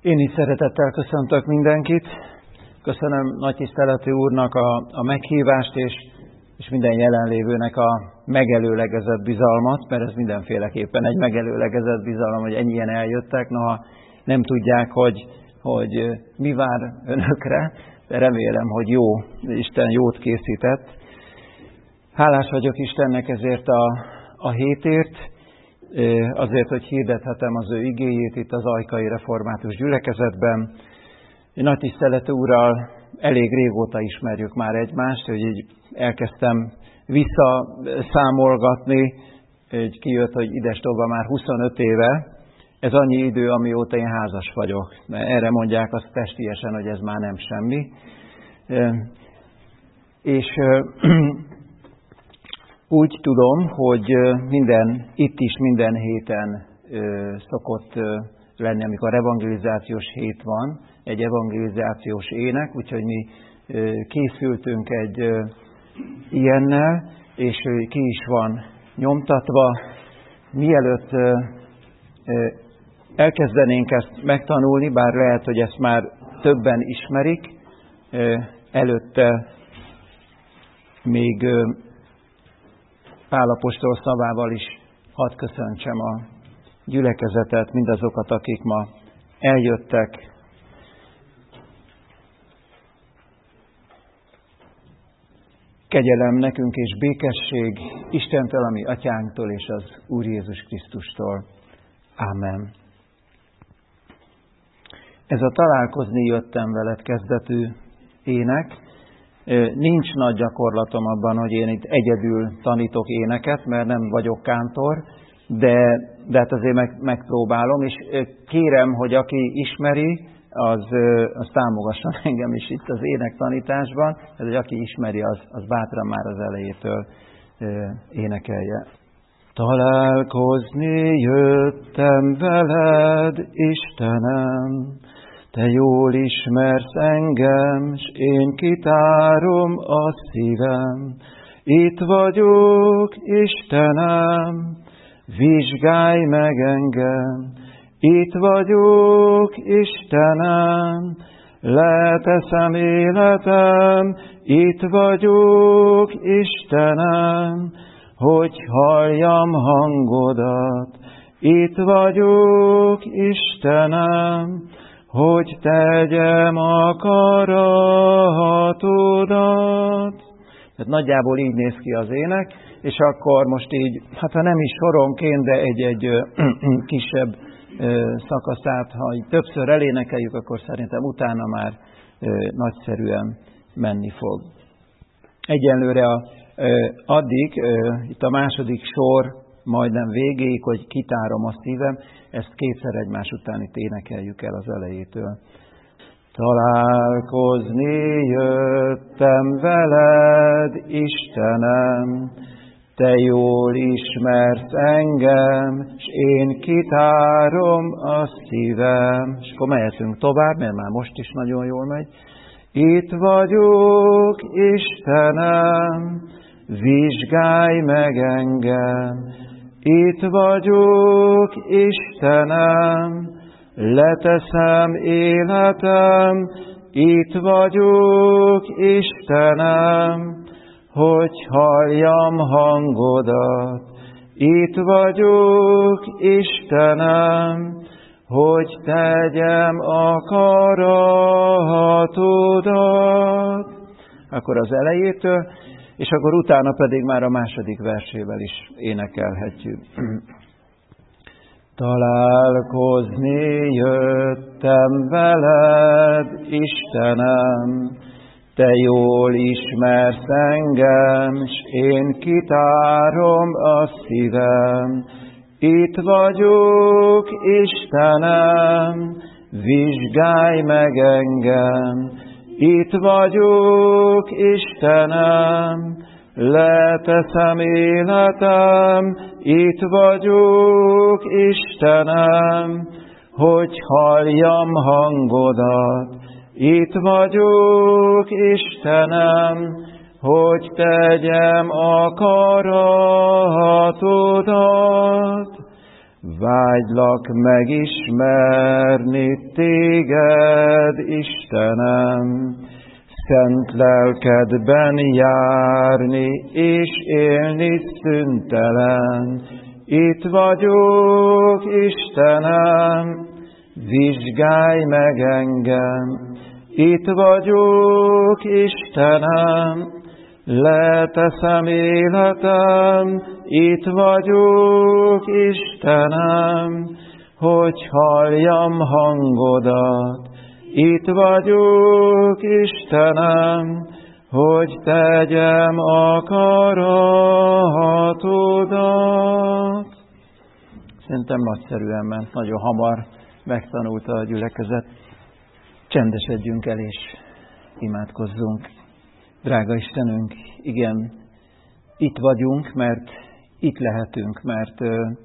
Én is szeretettel köszöntök mindenkit. Köszönöm nagy tiszteletű úrnak a meghívást, és minden jelenlévőnek a megelőlegezett bizalmat, mert ez mindenféleképpen egy megelőlegezett bizalom, hogy ennyien eljöttek. Noha nem tudják, hogy mi vár önökre, de remélem, hogy jó, Isten jót készített. Hálás vagyok Istennek ezért a hétért, azért, hogy hirdethetem az ő igéjét itt az Ajkai Református Gyülekezetben. Nagy tiszteletű úrral elég régóta ismerjük már egymást, hogy így elkezdtem visszaszámolgatni, hogy kijött, hogy idestova már 25 éve. Ez annyi idő, amióta én házas vagyok. Erre mondják azt testiesen, hogy ez már nem semmi. És úgy tudom, hogy itt is minden héten szokott lenni, amikor evangelizációs hét van, egy evangelizációs ének, úgyhogy mi készültünk egy ilyennel, és ki is van nyomtatva. Mielőtt elkezdenénk ezt megtanulni, bár lehet, hogy ezt már többen ismerik, előtte még Pál apostol szavával is hadd köszöntsem a gyülekezetet, mindazokat, akik ma eljöttek. Kegyelem nekünk és békesség Istentől, a mi atyánktól és az Úr Jézus Krisztustól. Ámen. Ez a találkozni jöttem veled kezdetű ének. Nincs nagy gyakorlatom abban, hogy én itt egyedül tanítok éneket, mert nem vagyok kántor, de hát azért megpróbálom, és kérem, hogy aki ismeri, az támogasson engem is itt az énektanításban, tehát, hogy aki ismeri, az bátran már az elejétől énekelje. Találkozni jöttem veled, Istenem, te jól ismersz engem, s én kitárom a szívem. Itt vagyok, Istenem, vizsgálj meg engem. Itt vagyok, Istenem, leteszem életem. Itt vagyok, Istenem, hogy halljam hangodat. Itt vagyok, Istenem, hogy tegyem akaratodat. Tehát nagyjából így néz ki az ének, és akkor most így, hát ha nem is soronként, de egy kisebb szakaszát, ha így többször elénekeljük, akkor szerintem utána már nagyszerűen menni fog. Egyenlőre addig, itt a második sor majdnem végéig, hogy kitárom a szívem, ezt kétszer egymás után itt énekeljük el az elejétől. Találkozni jöttem veled, Istenem, te jól ismersz engem, s én kitárom a szívem. És akkor mehetünk tovább, mert már most is nagyon jól megy. Itt vagyok, Istenem, vizsgálj meg engem. Itt vagyok, Istenem, leteszem életem. Itt vagyok, Istenem, hogy halljam hangodat. Itt vagyok, Istenem, hogy tegyem akaratodat. Akkor az elejétől, és akkor utána pedig már a második versével is énekelhetjük. Találkozni jöttem veled, Istenem, te jól ismersz engem, s én kitárom a szívem. Itt vagyok, Istenem, vizsgálj meg engem. Itt vagyok, Istenem, leteszem életem. Itt vagyok, Istenem, hogy halljam hangodat. Itt vagyok, Istenem, hogy tegyem akaratodat. Vágylak megismerni téged, Istenem, szent lelkedben járni és élni szüntelen. Itt vagyok, Istenem, vizsgálj meg engem. Itt vagyok, Istenem, leteszem életem. Itt vagyok, Istenem, hogy halljam hangodat. Itt vagyok, Istenem, hogy tegyem akaratodat. Szerintem nagyszerűen ment, nagyon hamar megtanulta a gyülekezet. Csendesedjünk el és imádkozzunk. Drága Istenünk, igen, itt vagyunk, mert itt lehetünk, mert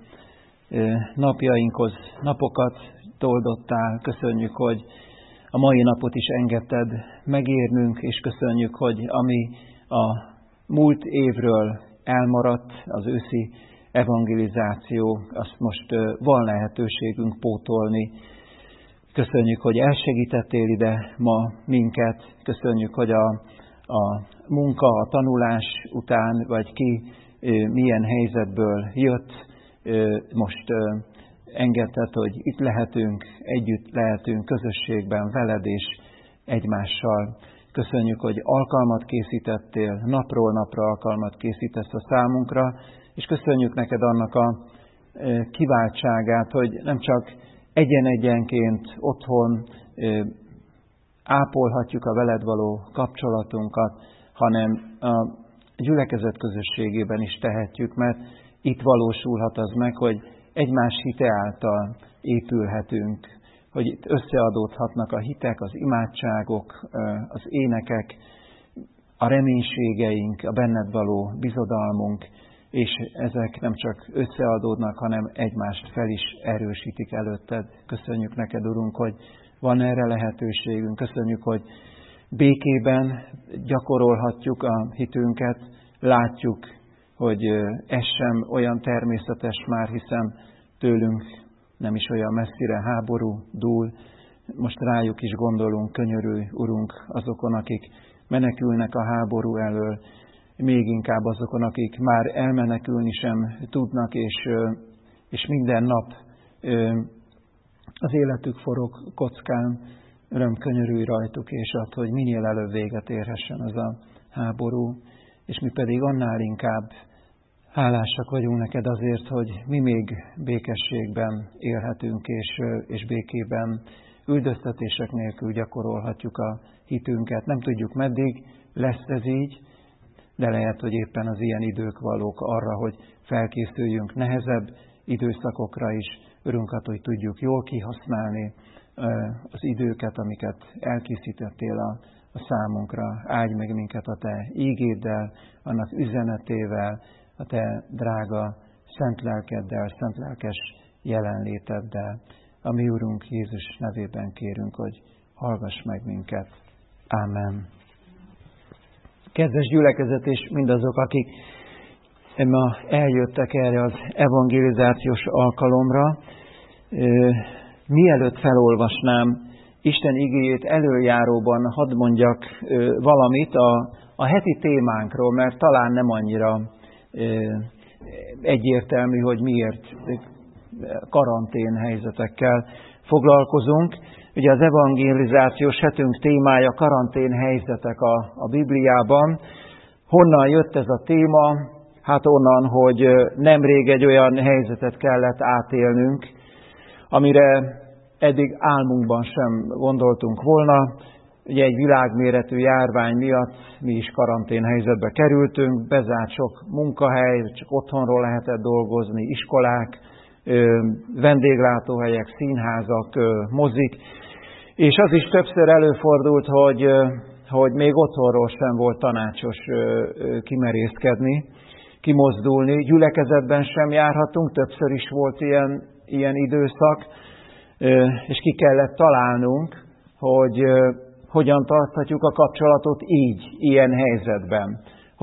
napjainkhoz napokat toldottál. Köszönjük, hogy a mai napot is engedted megérnünk, és köszönjük, hogy ami a múlt évről elmaradt, az őszi evangelizáció, azt most van lehetőségünk pótolni. Köszönjük, hogy elsegítettél ide ma minket. Köszönjük, hogy a munka, a tanulás után, vagy ki milyen helyzetből jött, most engedted, hogy itt lehetünk, együtt lehetünk közösségben veled és egymással. Köszönjük, hogy alkalmat készítettél, napról napra alkalmat készítesz a számunkra, és köszönjük neked annak a kiváltságát, hogy nem csak egyen-egyenként otthon ápolhatjuk a veled való kapcsolatunkat, hanem a gyülekezet közösségében is tehetjük, mert itt valósulhat az meg, hogy egymás hite által épülhetünk, hogy itt összeadódhatnak a hitek, az imádságok, az énekek, a reménységeink, a benned való bizodalmunk, és ezek nem csak összeadódnak, hanem egymást fel is erősítik előtted. Köszönjük neked, Urunk, hogy van erre lehetőségünk. Köszönjük, hogy békében gyakorolhatjuk a hitünket. Látjuk, hogy ez sem olyan természetes már, hiszen tőlünk nem is olyan messzire háború dúl. Most rájuk is gondolunk, könyörülj, Urunk, azokon, akik menekülnek a háború elől, még inkább azokon, akik már elmenekülni sem tudnak, és minden nap az életük forog kockán. Öröm, könyörülj rajtuk, és add, hogy minél előbb véget érhessen az a háború, és mi pedig annál inkább hálásak vagyunk neked azért, hogy mi még békességben élhetünk, és békében üldöztetések nélkül gyakorolhatjuk a hitünket. Nem tudjuk, meddig lesz ez így, de lehet, hogy éppen az ilyen idők valók arra, hogy felkészüljünk nehezebb időszakokra is. Örünket, hogy tudjuk jól kihasználni az időket, amiket elkészítettél a számunkra. Áldj meg minket a te ígéddel, annak üzenetével, a te drága szent lelkeddel, szent lelkes jelenléteddel. A mi Urunk Jézus nevében kérünk, hogy hallgass meg minket. Ámen. Kedves gyülekezet és mindazok, akik ma eljöttek erre az evangelizációs alkalomra, mielőtt felolvasnám Isten igéjét, előjáróban hadd mondjak valamit a heti témánkról, mert talán nem annyira egyértelmű, hogy miért karantén helyzetekkel foglalkozunk. Ugye az evangelizációs hetünk témája karantén helyzetek a Bibliában. Honnan jött ez a téma? Hát onnan, hogy nemrég egy olyan helyzetet kellett átélnünk, amire eddig álmunkban sem gondoltunk volna. Ugye egy világméretű járvány miatt mi is karantén helyzetbe kerültünk, bezárt sok munkahely, csak otthonról lehetett dolgozni, iskolák, vendéglátóhelyek, színházak, mozik, és az is többször előfordult, hogy még otthonról sem volt tanácsos kimerészkedni, kimozdulni, gyülekezetben sem járhatunk, többször is volt ilyen időszak, és ki kellett találnunk, hogy hogyan tarthatjuk a kapcsolatot így, ilyen helyzetben.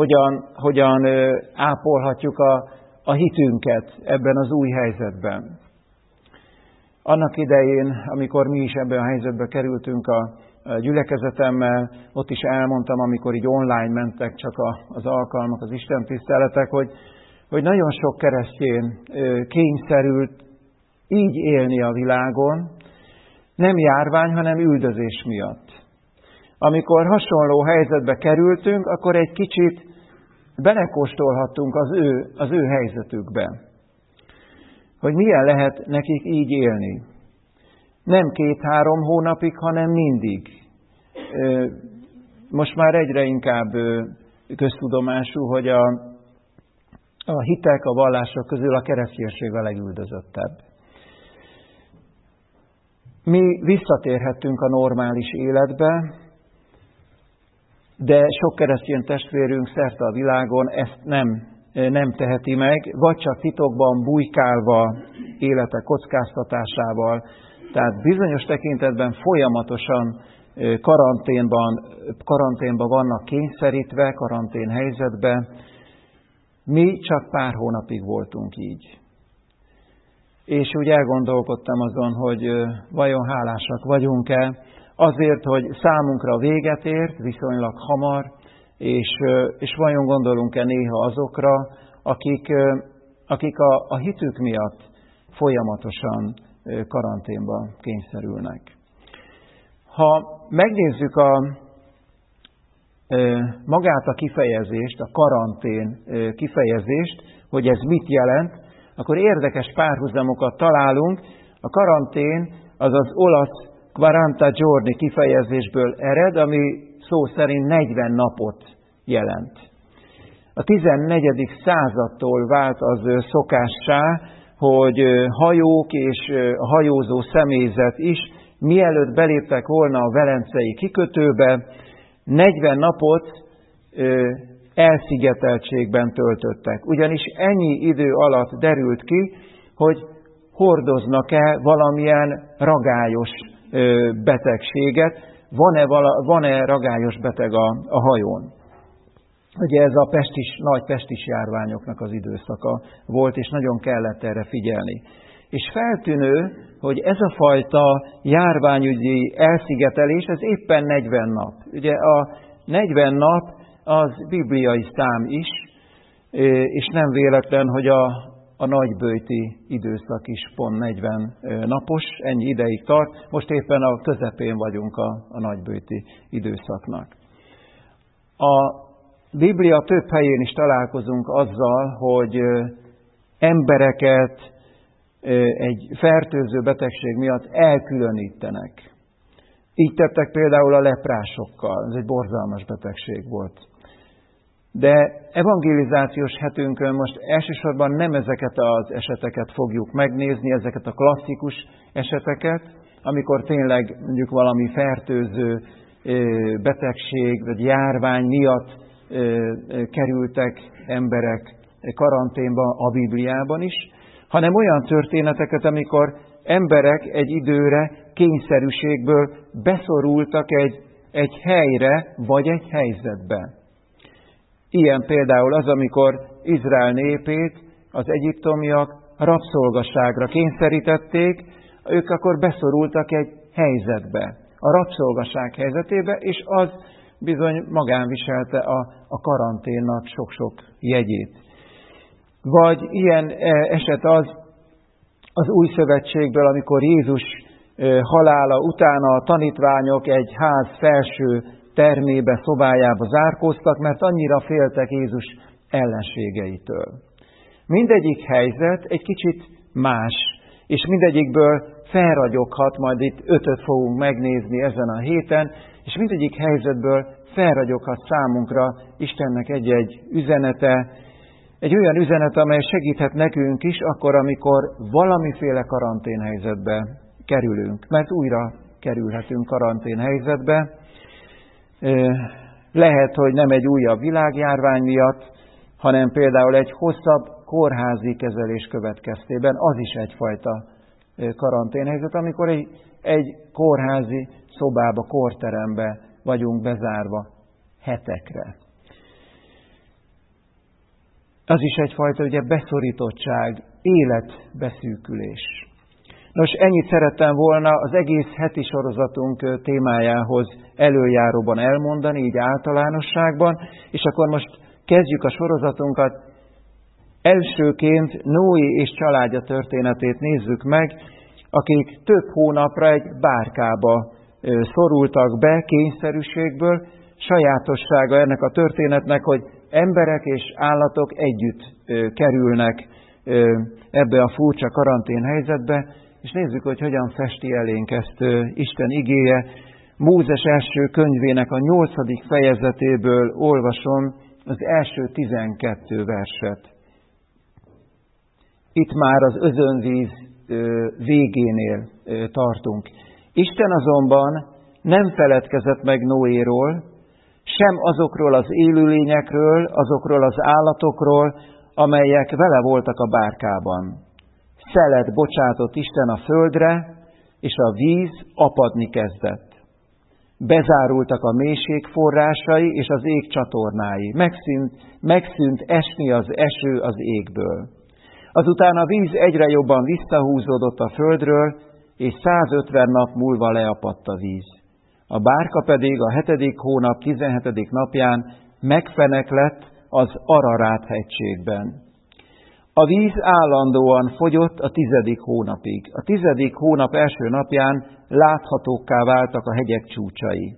Hogyan ápolhatjuk a hitünket ebben az új helyzetben. Annak idején, amikor mi is ebben a helyzetbe kerültünk a gyülekezetemmel, ott is elmondtam, amikor így online mentek csak az alkalmak, az istentiszteletek, hogy nagyon sok keresztény kényszerült így élni a világon, nem járvány, hanem üldözés miatt. Amikor hasonló helyzetbe kerültünk, akkor egy kicsit belekóstolhattunk az ő helyzetükbe. Hogy milyen lehet nekik így élni. Nem 2-3 hónapig, hanem mindig. Most már egyre inkább köztudomású, hogy a hitek, a vallások közül a kereszténység a legüldözöttebb. Mi visszatérhettünk a normális életbe, de sok keresztény testvérünk szerte a világon ezt nem teheti meg, vagy csak titokban bujkálva, élete kockáztatásával, tehát bizonyos tekintetben folyamatosan karanténban vannak kényszerítve, karantén helyzetben. Mi csak pár hónapig voltunk így. És úgy elgondolkodtam azon, hogy vajon hálásak vagyunk-e, azért, hogy számunkra véget ért, viszonylag hamar, és vajon gondolunk-e néha azokra, akik a hitük miatt folyamatosan karanténba kényszerülnek. Ha megnézzük magát a kifejezést, a karantén kifejezést, hogy ez mit jelent, akkor érdekes párhuzamokat találunk. A karantén az az olasz 40 giorni kifejezésből ered, ami szó szerint 40 napot jelent. A 14. századtól vált az szokássá, hogy hajók és a hajózó személyzet is, mielőtt beléptek volna a velencei kikötőbe, 40 napot elszigeteltségben töltöttek. Ugyanis ennyi idő alatt derült ki, hogy hordoznak-e valamilyen ragályos betegséget, van-e ragályos beteg a hajón. Ugye ez a nagy pestis járványoknak az időszaka volt, és nagyon kellett erre figyelni. És feltűnő, hogy ez a fajta járványügyi elszigetelés, ez éppen 40 nap. Ugye a 40 nap az bibliai szám is, és nem véletlen, hogy a nagyböjti időszak is pont 40 napos, ennyi ideig tart. Most éppen a közepén vagyunk a nagyböjti időszaknak. A Biblia több helyén is találkozunk azzal, hogy embereket egy fertőző betegség miatt elkülönítenek. Így tettek például a leprásokkal, ez egy borzalmas betegség volt. De evangelizációs hetünkön most elsősorban nem ezeket az eseteket fogjuk megnézni, ezeket a klasszikus eseteket, amikor tényleg mondjuk valami fertőző betegség vagy járvány miatt kerültek emberek karanténba a Bibliában is, hanem olyan történeteket, amikor emberek egy időre kényszerűségből beszorultak egy helyre vagy egy helyzetbe. Ilyen például az, amikor Izrael népét az egyiptomiak rabszolgaságra kényszerítették, ők akkor beszorultak egy helyzetbe, a rabszolgaság helyzetébe, és az bizony magán viselte a karanténnak sok-sok jegyét. Vagy ilyen eset az Új Szövetségből, amikor Jézus halála után a tanítványok egy ház felső termébe, szobájába zárkóztak, mert annyira féltek Jézus ellenségeitől. Mindegyik helyzet egy kicsit más, és mindegyikből felragyoghat, majd itt 5-öt fogunk megnézni ezen a héten, és mindegyik helyzetből felragyoghat számunkra Istennek egy-egy üzenete, egy olyan üzenet, amely segíthet nekünk is akkor, amikor valamiféle karanténhelyzetbe kerülünk, mert újra kerülhetünk karanténhelyzetbe. Lehet, hogy nem egy újabb világjárvány miatt, hanem például egy hosszabb kórházi kezelés következtében, az is egyfajta karanténhelyzet, amikor egy kórházi szobába, kórterembe vagyunk bezárva hetekre. Az is egyfajta ugye beszorítottság, életbeszűkülés. Nos, ennyit szerettem volna az egész heti sorozatunk témájához előjáróban elmondani, így általánosságban, és akkor most kezdjük a sorozatunkat. Elsőként Noé és családja történetét nézzük meg, akik több hónapra egy bárkába szorultak be kényszerűségből. Sajátossága ennek a történetnek, hogy emberek és állatok együtt kerülnek ebbe a furcsa karantén helyzetbe, és nézzük, hogy hogyan festi elénk ezt Isten igéje. Mózes első könyvének a 8. fejezetéből olvasom az első 12 verset. Itt már az özönvíz végénél tartunk. Isten azonban nem feledkezett meg Noéról, sem azokról az élőlényekről, azokról az állatokról, amelyek vele voltak a bárkában. Szelet bocsátott Isten a földre, és a víz apadni kezdett. Bezárultak a mélység forrásai és az ég csatornái. Megszűnt esni az eső az égből. Azután a víz egyre jobban visszahúzódott a földről, és 150 nap múlva leapadt a víz. A bárka pedig a 7. hónap 17. napján megfeneklett az Ararát hegységben. A víz állandóan fogyott a 10. hónapig. A 10. hónap első napján láthatókká váltak a hegyek csúcsai.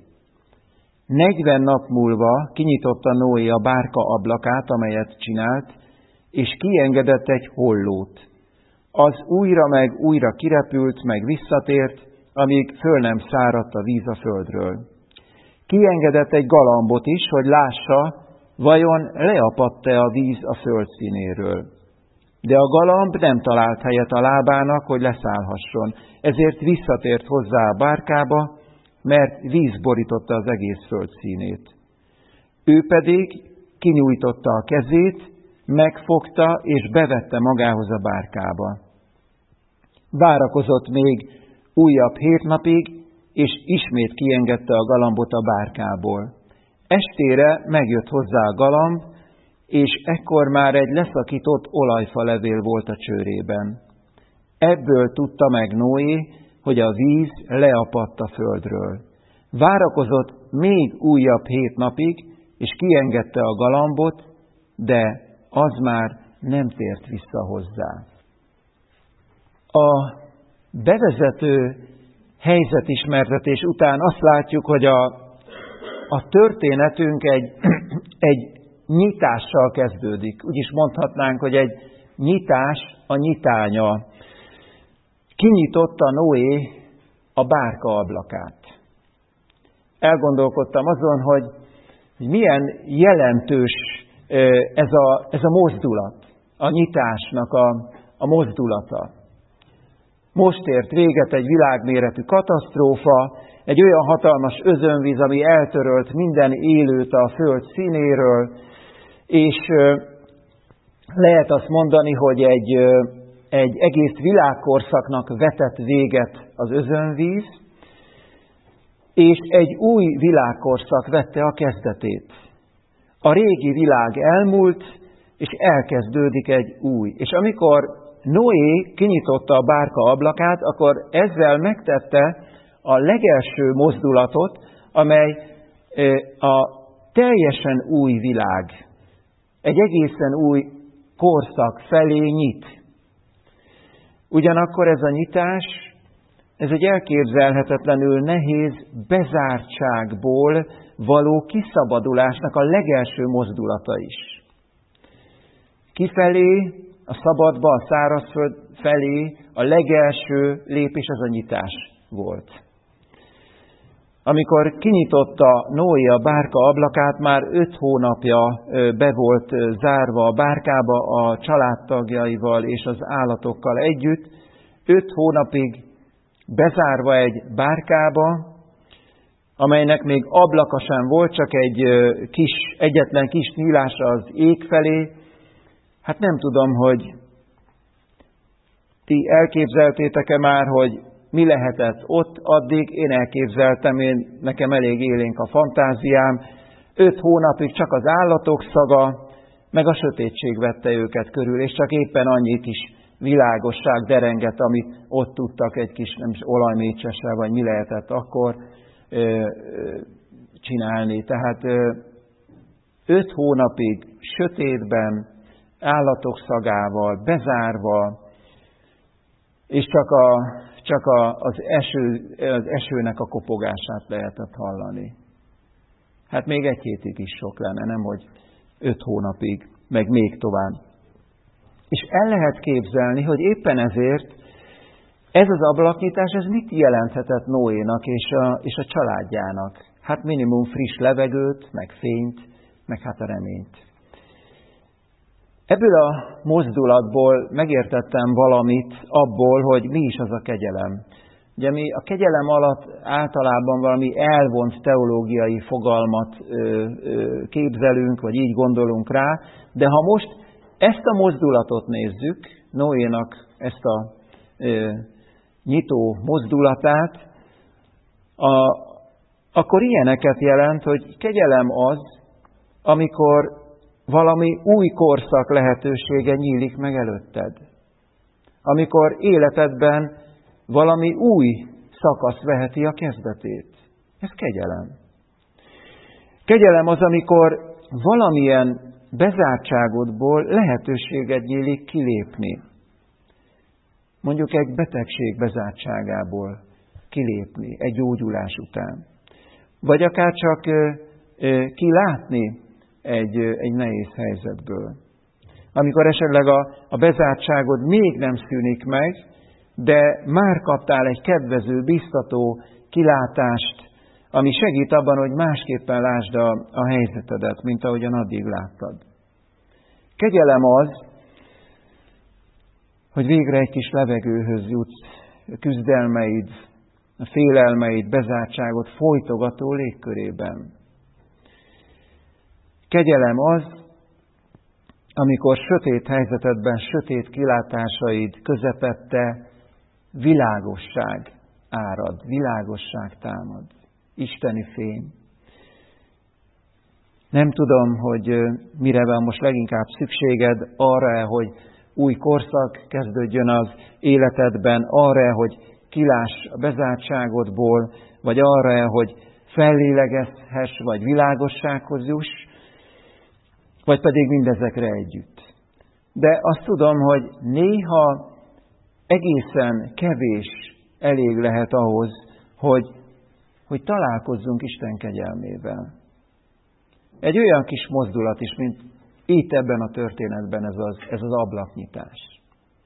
40 nap múlva kinyitotta Noé a bárka ablakát, amelyet csinált, és kiengedett egy hollót. Az újra meg újra kirepült, meg visszatért, amíg föl nem száradt a víz a földről. Kiengedett egy galambot is, hogy lássa, vajon leapadt-e a víz a föld színéről. De a galamb nem talált helyet a lábának, hogy leszállhasson, ezért visszatért hozzá a bárkába, mert víz borította az egész föld színét. Ő pedig kinyújtotta a kezét, megfogta és bevette magához a bárkába. Várakozott még újabb 7 napig, és ismét kiengedte a galambot a bárkából. Estére megjött hozzá a galamb, és ekkor már egy leszakított olajfalevél volt a csőrében. Ebből tudta meg Noé, hogy a víz leapadt a földről. Várakozott még újabb 7 napig, és kiengedte a galambot, de az már nem tért vissza hozzá. A bevezető helyzetismertetés után azt látjuk, hogy a történetünk egy nyitással kezdődik. Úgy is mondhatnánk, hogy egy nyitás a nyitánya. Kinyitotta Noé a bárka ablakát. Elgondolkodtam azon, hogy milyen jelentős ez a mozdulat, a nyitásnak a mozdulata. Most ért véget egy világméretű katasztrófa, egy olyan hatalmas özönvíz, ami eltörölt minden élőt a föld színéről, és lehet azt mondani, hogy egy egész világkorszaknak vetett véget az özönvíz, és egy új világkorszak vette a kezdetét. A régi világ elmúlt, és elkezdődik egy új. És amikor Noé kinyitotta a bárka ablakát, akkor ezzel megtette a legelső mozdulatot, amely a teljesen új világ, egy egészen új korszak felé nyit. Ugyanakkor ez a nyitás, ez egy elképzelhetetlenül nehéz bezártságból való kiszabadulásnak a legelső mozdulata is. Kifelé, a szabadba, a szárazföld felé a legelső lépés az a nyitás volt. Amikor kinyitotta Noé a bárka ablakát, már 5 hónapja be volt zárva a bárkába a családtagjaival és az állatokkal együtt. 5 hónapig bezárva egy bárkába, amelynek még ablaka sem volt, csak egyetlen kis nyílása az ég felé. Hát nem tudom, hogy ti elképzeltétek-e már, hogy mi lehetett ott addig. Én elképzeltem, nekem elég élénk a fantáziám. 5 hónapig csak az állatok szaga, meg a sötétség vette őket körül, és csak éppen annyit is világosság derengett, amit ott tudtak egy kis olajmécsessel, vagy mi lehetett akkor csinálni. Tehát 5 hónapig sötétben, állatok szagával, bezárva, és csak az esőnek a kopogását lehetett hallani. Hát még 1 hétig is sok lenne, nem hogy 5 hónapig, meg még tovább. És el lehet képzelni, hogy éppen ezért ez az ablaknyitás, ez mit jelenthetett Noénak és a családjának? Hát minimum friss levegőt, meg fényt, meg hát a reményt. Ebből a mozdulatból megértettem valamit abból, hogy mi is az a kegyelem. Ugye mi a kegyelem alatt általában valami elvont teológiai fogalmat képzelünk, vagy így gondolunk rá, de ha most ezt a mozdulatot nézzük, Noénak ezt a nyitó mozdulatát, akkor ilyeneket jelent, hogy kegyelem az, amikor valami új korszak lehetősége nyílik meg előtted. Amikor életedben valami új szakasz veheti a kezdetét. Ez kegyelem. Kegyelem az, amikor valamilyen bezártságodból lehetőséged nyílik kilépni. Mondjuk egy betegség bezártságából kilépni egy gyógyulás után. Vagy akár csak kilátni egy nehéz helyzetből. Amikor esetleg a bezártságod még nem szűnik meg, de már kaptál egy kedvező, biztató kilátást, ami segít abban, hogy másképpen lásd a helyzetedet, mint ahogyan addig láttad. Kegyelem az, hogy végre egy kis levegőhöz jutsz, a küzdelmeid, a félelmeid, bezártságot folytogató légkörében. Kegyelem az, amikor sötét helyzetedben, sötét kilátásaid közepette világosság árad, világosság támad, isteni fény. Nem tudom, hogy mire van most leginkább szükséged, arra, hogy új korszak kezdődjön az életedben, arra, hogy kiláss a bezártságodból, vagy arra, hogy fellélegezhess, vagy világossághoz juss, vagy pedig mindezekre együtt. De azt tudom, hogy néha egészen kevés elég lehet ahhoz, hogy találkozzunk Isten kegyelmével. Egy olyan kis mozdulat is, mint itt ebben a történetben ez az ablaknyitás.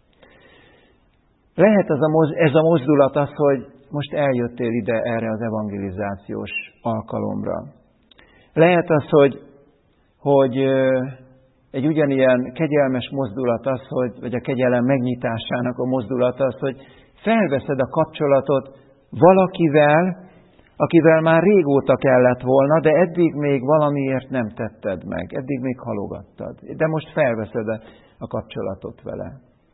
Lehet ez a mozdulat az, hogy most eljöttél ide erre az evangelizációs alkalomra. Lehet az, hogy egy ugyanilyen kegyelmes mozdulat az, vagy a kegyelem megnyitásának a mozdulat az, hogy felveszed a kapcsolatot valakivel, akivel már régóta kellett volna, de eddig még valamiért nem tetted meg, eddig még halogattad. De most felveszed a kapcsolatot vele.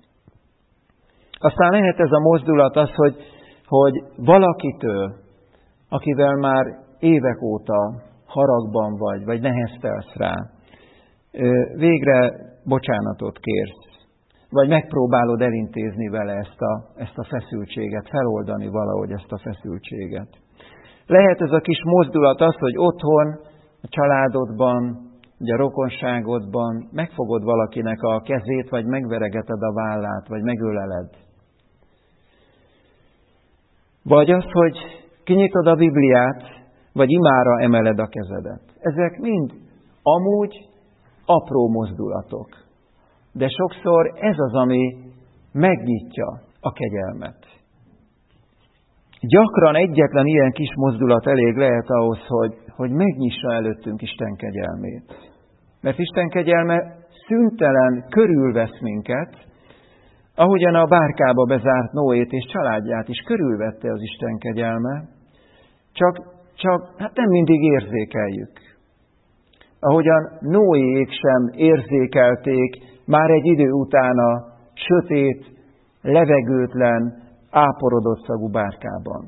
Aztán lehet ez a mozdulat az, hogy valakitől, akivel már évek óta haragban vagy neheztelsz rá, végre bocsánatot kérsz, vagy megpróbálod elintézni vele ezt a feszültséget, feloldani valahogy ezt a feszültséget. Lehet ez a kis mozdulat az, hogy otthon, a családodban, a rokonságodban megfogod valakinek a kezét, vagy megveregeted a vállát, vagy megöleled. Vagy az, hogy kinyitod a Bibliát, vagy imára emeled a kezedet. Ezek mind amúgy apró mozdulatok. De sokszor ez az, ami megnyitja a kegyelmet. Gyakran egyetlen ilyen kis mozdulat elég lehet ahhoz, hogy megnyissa előttünk Isten kegyelmét. Mert Isten kegyelme szüntelen körülvesz minket, ahogyan a bárkába bezárt Noét és családját is körülvette az Isten kegyelme, csak hát nem mindig érzékeljük. Ahogyan Noéék sem érzékelték már egy idő után a sötét, levegőtlen, áporodott szagú bárkában.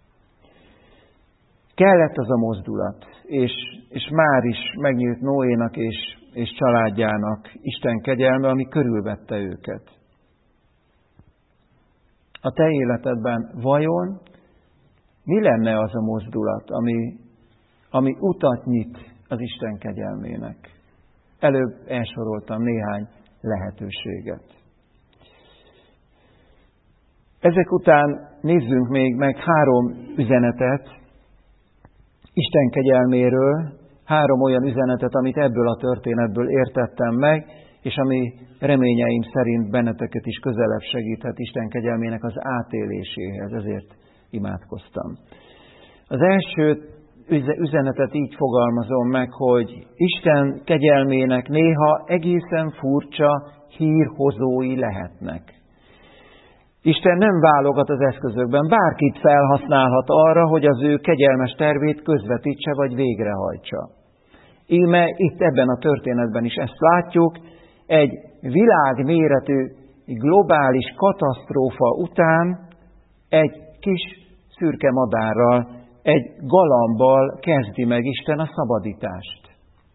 Kellett az a mozdulat, és már is megnyílt Noénak és családjának Isten kegyelme, ami körülvette őket. A te életedben vajon mi lenne az a mozdulat, ami utat nyit az Isten kegyelmének? Előbb elsoroltam néhány lehetőséget. Ezek után nézzünk még meg 3 üzenetet Isten kegyelméről, 3 olyan üzenetet, amit ebből a történetből értettem meg, és ami reményeim szerint benneteket is közelebb segíthet Isten kegyelmének az átéléséhez, ezért imádkoztam. Az első üzenetet így fogalmazom meg, hogy Isten kegyelmének néha egészen furcsa hírhozói lehetnek. Isten nem válogat az eszközökben, bárkit felhasználhat arra, hogy az ő kegyelmes tervét közvetítse vagy végrehajtsa. Íme itt ebben a történetben is ezt látjuk, egy világméretű globális katasztrófa után egy kis szürke madárral, egy galambbal kezdi meg Isten a szabadítást.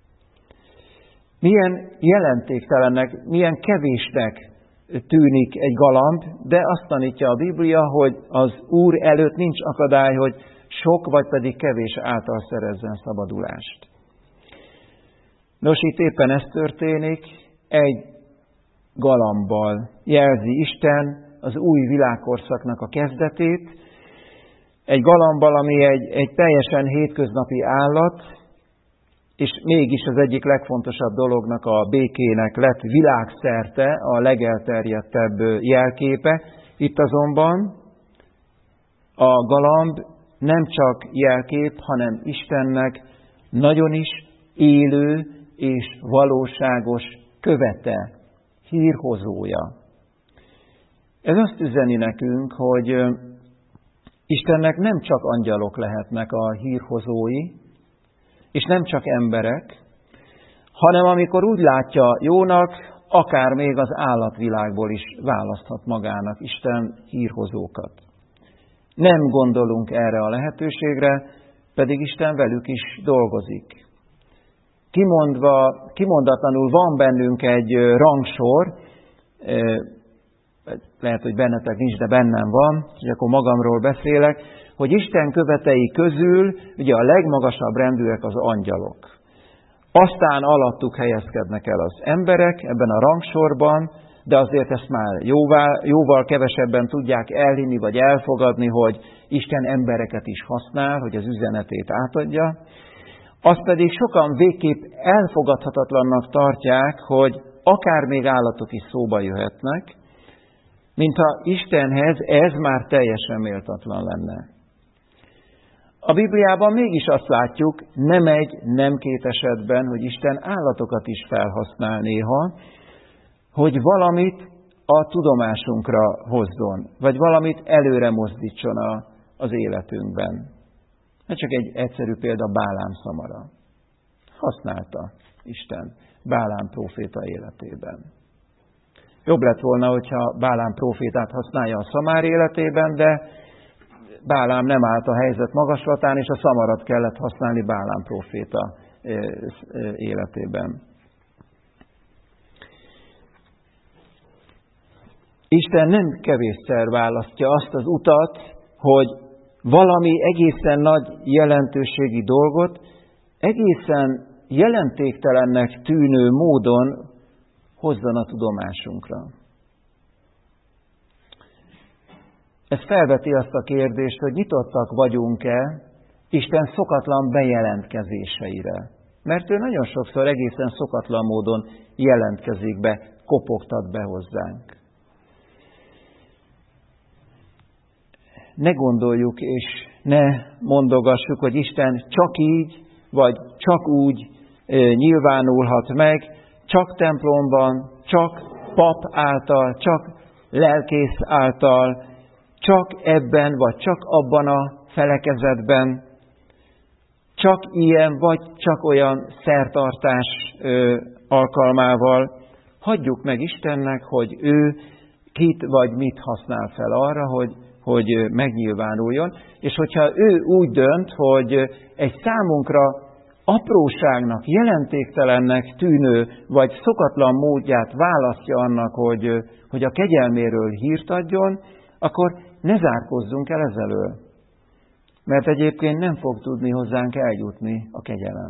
Milyen jelentéktelennek, milyen kevésnek tűnik egy galamb, de azt tanítja a Biblia, hogy az Úr előtt nincs akadály, hogy sok vagy pedig kevés által szerezzen szabadulást. Nos, itt éppen ez történik, egy galambbal jelzi Isten az új világkorszaknak a kezdetét, egy galambbal, ami egy teljesen hétköznapi állat, és mégis az egyik legfontosabb dolognak, a békének lett világszerte a legelterjedtebb jelképe. Itt azonban a galamb nem csak jelkép, hanem Istennek nagyon is élő és valóságos követe, hírhozója. Ez azt üzeni nekünk, hogy Istennek nem csak angyalok lehetnek a hírhozói, és nem csak emberek, hanem amikor úgy látja jónak, akár még az állatvilágból is választhat magának Isten hírhozókat. Nem gondolunk erre a lehetőségre, pedig Isten velük is dolgozik. Kimondatlanul van bennünk egy rangsor, lehet, hogy bennetek nincs, de bennem van, és akkor magamról beszélek, hogy Isten követei közül ugye a legmagasabb rendűek az angyalok. Aztán alattuk helyezkednek el az emberek ebben a rangsorban, de azért ezt már jóval kevesebben tudják elhinni vagy elfogadni, hogy Isten embereket is használ, hogy az üzenetét átadja. Azt pedig sokan végképp elfogadhatatlannak tartják, hogy akár még állatok is szóba jöhetnek, mintha Istenhez ez már teljesen méltatlan lenne. A Bibliában mégis azt látjuk, nem egy, nem két esetben, hogy Isten állatokat is felhasznál néha, hogy valamit a tudomásunkra hozzon, vagy valamit előre mozdítson az életünkben. Ez csak egy egyszerű példa, Bálám szamara. Használta Isten Bálám próféta életében. Jobb lett volna, hogyha Bálám prófétát használja a szamár életében, de Bálám nem állt a helyzet magaslatán, és a szamarat kellett használni Bálám próféta életében. Isten nem kevésszer választja azt az utat, hogy valami egészen nagy jelentőségi dolgot egészen jelentéktelennek tűnő módon hozzon a tudomásunkra. Ez felveti azt a kérdést, hogy nyitottak vagyunk-e Isten szokatlan bejelentkezéseire. Mert ő nagyon sokszor egészen szokatlan módon jelentkezik be, kopogtat be hozzánk. Ne gondoljuk és ne mondogassuk, hogy Isten csak így, vagy csak úgy nyilvánulhat meg, csak templomban, csak pap által, csak lelkész által, csak ebben, vagy csak abban a felekezetben, csak ilyen, vagy csak olyan szertartás alkalmával. Hagyjuk meg Istennek, hogy ő kit vagy mit használ fel arra, hogy megnyilvánuljon, és hogyha ő úgy dönt, hogy egy számunkra apróságnak, jelentéktelennek tűnő, vagy szokatlan módját választja annak, hogy a kegyelméről hírt adjon, akkor ne zárkózzunk el ezelől. Mert egyébként nem fog tudni hozzánk eljutni a kegyelem.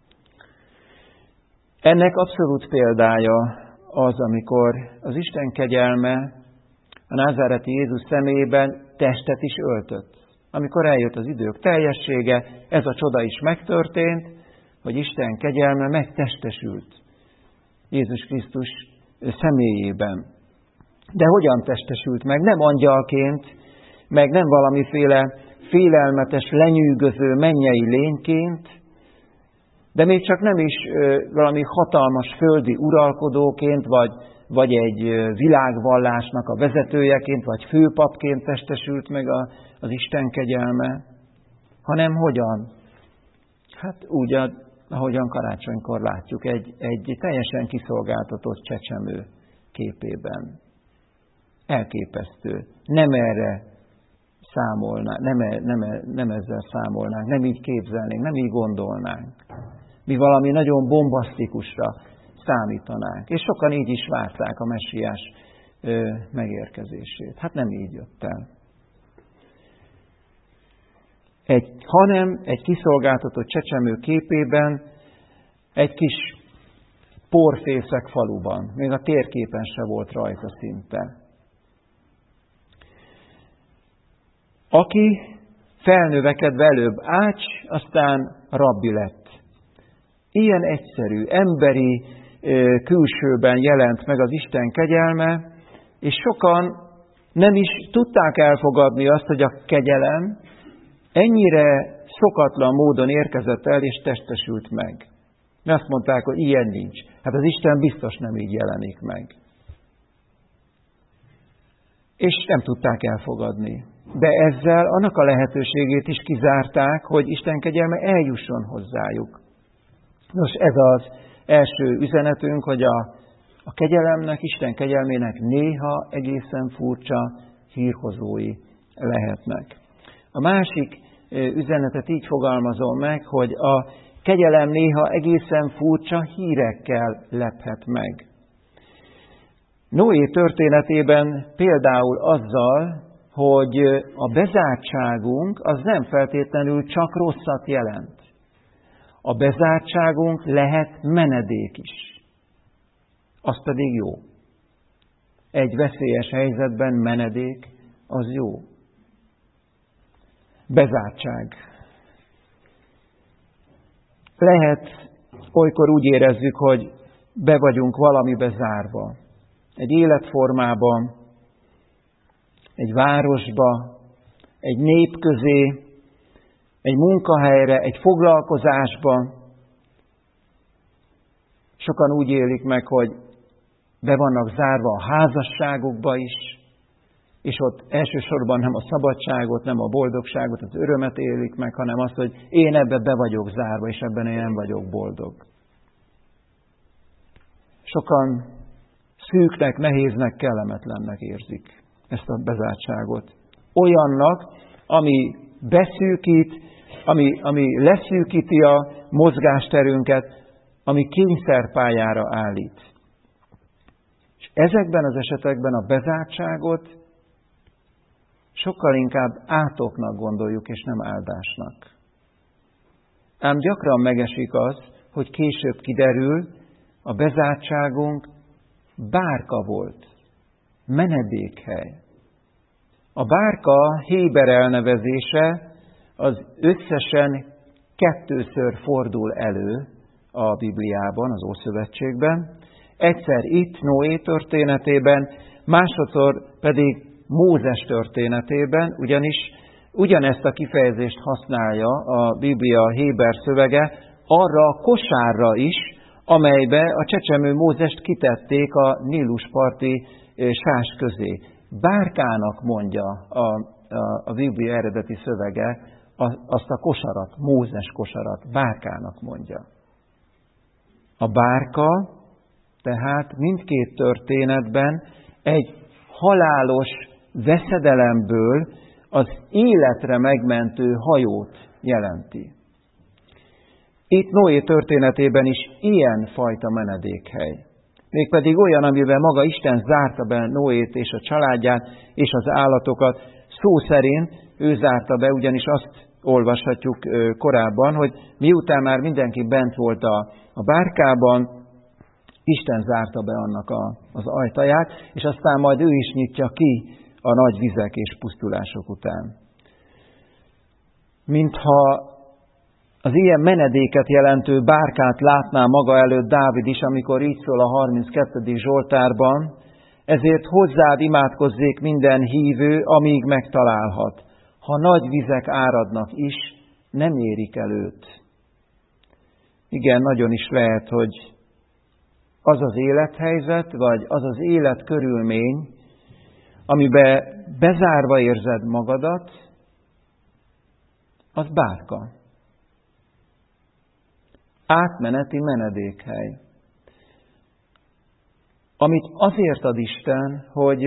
Ennek abszolút példája az, amikor az Isten kegyelme a názáreti Jézus személyében testet is öltött. Amikor eljött az idők teljessége, ez a csoda is megtörtént, hogy Isten kegyelme megtestesült Jézus Krisztus személyében. De hogyan testesült meg? Nem angyalként, meg nem valamiféle félelmetes, lenyűgöző mennyei lényként, de még csak nem is valami hatalmas földi uralkodóként, vagy egy világvallásnak a vezetőjeként, vagy főpapként testesült meg az Isten kegyelme, hanem hogyan? Hát úgy, ahogyan karácsonykor látjuk, egy teljesen kiszolgáltatott csecsemő képében. Elképesztő. Nem erre számolnánk, nem ezzel számolnánk, nem így képzelnénk, nem így gondolnánk. Mi valami nagyon bombasztikusra számítanánk. És sokan így is várták a messiás megérkezését. Hát nem így jött el. Hanem egy kiszolgáltatott csecsemő képében, egy kis porfészek faluban. Még a térképen se volt rajta szinte. Aki felnövekedve előbb ács, aztán rabbi lett. Ilyen egyszerű, emberi külsőben jelent meg az Isten kegyelme, és sokan nem is tudták elfogadni azt, hogy a kegyelem ennyire szokatlan módon érkezett el, és testesült meg. Azt mondták, hogy ilyen nincs. Hát az Isten biztos nem így jelenik meg. És nem tudták elfogadni. De ezzel annak a lehetőségét is kizárták, hogy Isten kegyelme eljusson hozzájuk. Nos, ez az első üzenetünk, hogy a kegyelemnek, Isten kegyelmének néha egészen furcsa hírhozói lehetnek. A másik üzenetet így fogalmazom meg, hogy a kegyelem néha egészen furcsa hírekkel lephet meg. Noé történetében például azzal, hogy a bezártságunk az nem feltétlenül csak rosszat jelent. A bezártságunk lehet menedék is. Az pedig jó. Egy veszélyes helyzetben menedék az jó. Bezártság. Lehet, olykor úgy érezzük, hogy be vagyunk valamibe zárva. Egy életformában, egy városba, egy nép közé, egy munkahelyre, egy foglalkozásba. Sokan úgy élik meg, hogy be vannak zárva a házasságukba is, és ott elsősorban nem a szabadságot, nem a boldogságot, az örömet élik meg, hanem azt, hogy én ebbe be vagyok zárva, és ebben én nem vagyok boldog. Sokan szűknek, nehéznek, kellemetlennek érzik ezt a bezártságot. Olyannak, ami beszűkít, ami leszűkíti a mozgásterünket, ami kényszerpályára állít. És ezekben az esetekben a bezártságot sokkal inkább átoknak gondoljuk, és nem áldásnak. Ám gyakran megesik az, hogy később kiderül, a bezártságunk bárka volt, menedékhely. A bárka héber elnevezése az összesen 2-ször fordul elő a Bibliában, az Ószövetségben. Egyszer itt, Noé történetében, másodszor pedig Mózes történetében, ugyanis ugyanezt a kifejezést használja a Biblia héber szövege arra a kosárra is, amelybe a csecsemő Mózest kitették a Nílusparti sás közé. Bárkának mondja a Biblia eredeti szövege azt a kosarat, Mózes kosarat, bárkának mondja. A bárka tehát mindkét történetben egy halálos veszedelemből az életre megmentő hajót jelenti. Itt Noé történetében is ilyen fajta menedékhely. Mégpedig olyan, amiben maga Isten zárta be Noét és a családját és az állatokat. Szó szerint ő zárta be, ugyanis azt olvashatjuk korábban, hogy miután már mindenki bent volt a bárkában, Isten zárta be annak az ajtaját, és aztán majd ő is nyitja ki a nagy vizek és pusztulások után. Mintha az ilyen menedéket jelentő bárkát látná maga előtt Dávid is, amikor így szól a 32. Zsoltárban, ezért hozzád imádkozzék minden hívő, amíg megtalálhat. Ha nagy vizek áradnak is, nem érik el őt. Igen, nagyon is lehet, hogy az az élethelyzet, vagy az az életkörülmény, amiben bezárva érzed magadat, az bárka. Átmeneti menedékhely. Amit azért ad Isten, hogy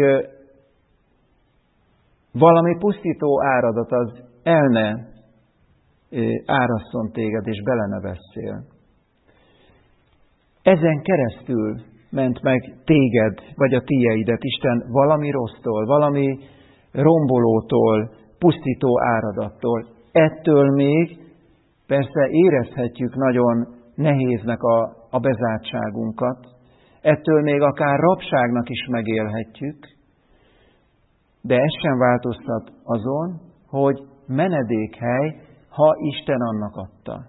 valami pusztító áradat az el ne árasszon téged, és bele ne vesszél. Ezen keresztül ment meg téged, vagy a tieidet Isten valami rossztól, valami rombolótól, pusztító áradattól. Ettől még persze érezhetjük nagyon nehéznek a bezártságunkat, ettől még akár rabságnak is megélhetjük, de ez sem változtat azon, hogy menedékhely, ha Isten annak adta.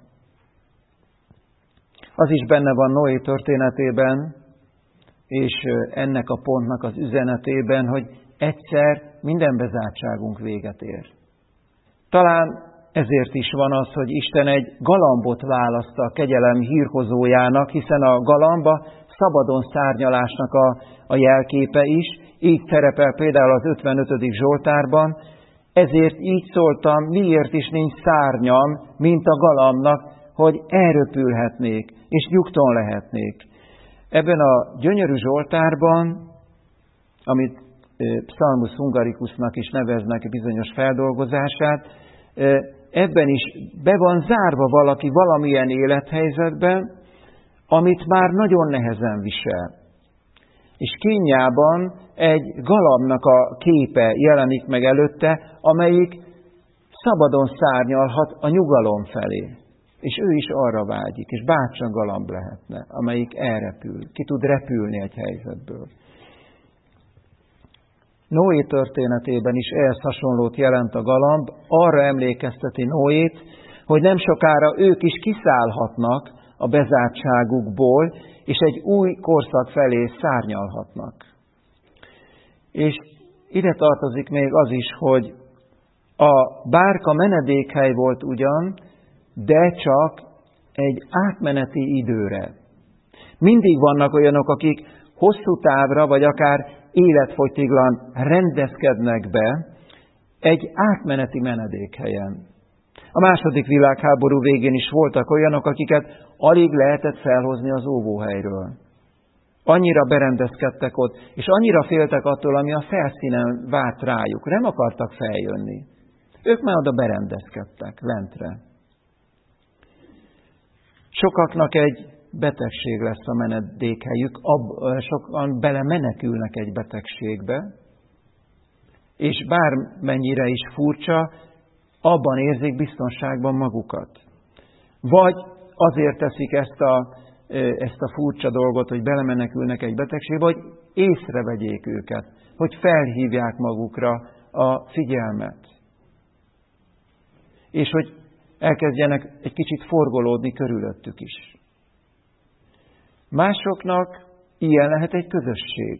Az is benne van Noé történetében, és ennek a pontnak az üzenetében, hogy egyszer minden bezártságunk véget ér. Talán ezért is van az, hogy Isten egy galambot választ a kegyelem hírhozójának, hiszen a galamba szabadon szárnyalásnak a jelképe is, így szerepel például az 55. Zsoltárban, ezért így szóltam, miért is nincs szárnyam, mint a galambnak, hogy elröpülhetnék, és nyugton lehetnék. Ebben a gyönyörű Zsoltárban, amit Psalmus Hungaricusnak is neveznek bizonyos feldolgozását, ebben is be van zárva valaki valamilyen élethelyzetben, amit már nagyon nehezen visel. És kínjában egy galambnak a képe jelenik meg előtte, amelyik szabadon szárnyalhat a nyugalom felé. És ő is arra vágyik, és bárcsak galamb lehetne, amelyik elrepül, ki tud repülni egy helyzetből. Noé történetében is ehhez hasonlót jelent a galamb, arra emlékezteti Noét, hogy nem sokára ők is kiszállhatnak a bezártságukból, és egy új korszak felé szárnyalhatnak. És ide tartozik még az is, hogy a bárka menedékhely volt ugyan, de csak egy átmeneti időre. Mindig vannak olyanok, akik hosszú távra, vagy akár életfogytiglan rendezkednek be egy átmeneti menedékhelyen. A második világháború végén is voltak olyanok, akiket alig lehetett felhozni az óvóhelyről. Annyira berendezkedtek ott, és annyira féltek attól, ami a felszínen várt rájuk. Nem akartak feljönni. Ők már oda berendezkedtek lentre. Sokaknak egy betegség lesz a menedékhelyük, sokan belemenekülnek egy betegségbe, és bármennyire is furcsa, abban érzik biztonságban magukat. Vagy azért teszik ezt a furcsa dolgot, hogy belemenekülnek egy betegségbe, hogy észrevegyék őket, hogy felhívják magukra a figyelmet. És hogy elkezdjenek egy kicsit forgolódni körülöttük is. Másoknak ilyen lehet egy közösség.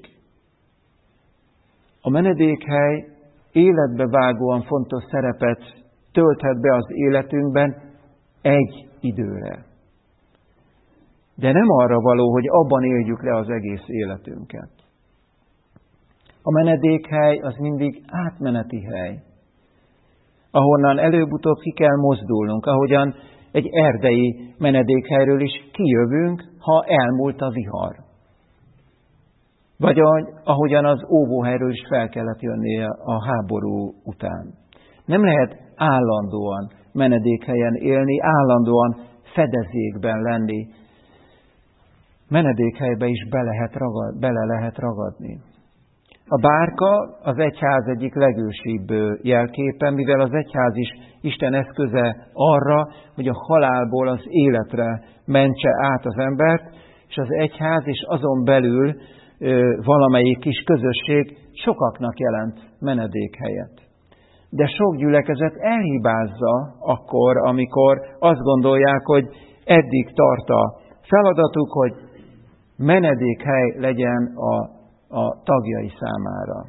A menedékhely életbe vágóan fontos szerepet tölthet be az életünkben egy időre. De nem arra való, hogy abban éljük le az egész életünket. A menedékhely az mindig átmeneti hely, ahonnan előbb-utóbb ki kell mozdulnunk, ahogyan egy erdei menedékhelyről is kijövünk, ha elmúlt a vihar. Vagy ahogyan az óvóhelyről is fel kellett jönnie a háború után. Nem lehet állandóan menedékhelyen élni, állandóan fedezékben lenni. menedékhelybe is bele lehet ragadni. A bárka az egyház egyik legősibb jelképe, mivel az egyház is Isten eszköze arra, hogy a halálból az életre mentse át az embert, és az egyház és azon belül valamelyik kis közösség sokaknak jelent menedékhelyet. De sok gyülekezet elhibázza akkor, amikor azt gondolják, hogy eddig tart a feladatuk, hogy menedékhely legyen a tagjai számára.